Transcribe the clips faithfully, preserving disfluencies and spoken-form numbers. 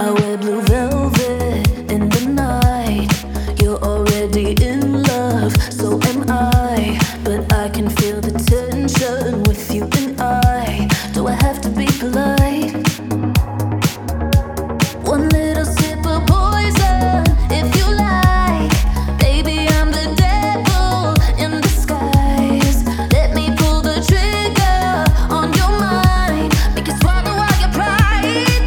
I wear blue velvet in the night. You're already in love, so am I. But I can feel the tension with you and I. Do I have to be polite? One little sip of poison, if you like. Baby, I'm the devil in disguise. Let me pull the trigger on your mind. Make you swallow all your pride.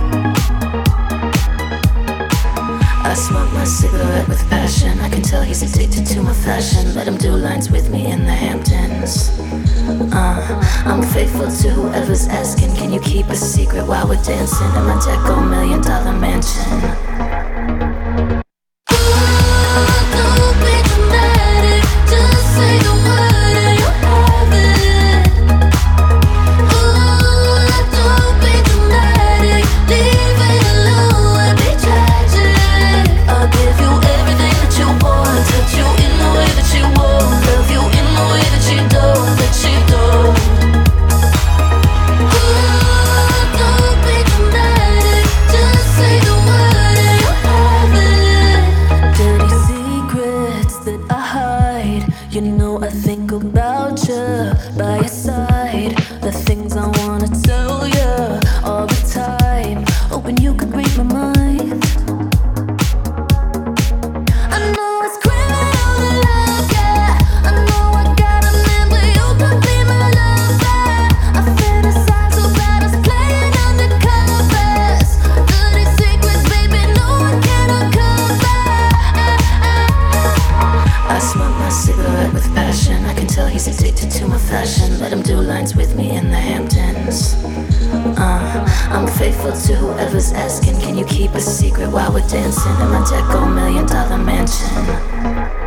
I smoke my cigarette with passion. I can tell he's addicted to my fashion. Let him do lines with me in the Hamptons. Uh, I'm faithful to whoever's asking. Can you keep a secret while we're dancing in my Deco million dollar mansion? You know I think about you by your side. The things I wanna tell you all the time. Hoping you could read my mind. I know it's criminal love, yeah. I know I got a man, but you could be my lover. I fantasize about us playing undercovers. Dirty secrets, baby, no one can uncover. I smoke my cigarette with passion. I can tell he's addicted to my fashion. Let him do lines with me in the Hamptons. Uh, I'm faithful to whoever's asking. Can you keep a secret while we're dancing in my Deco million dollar mansion?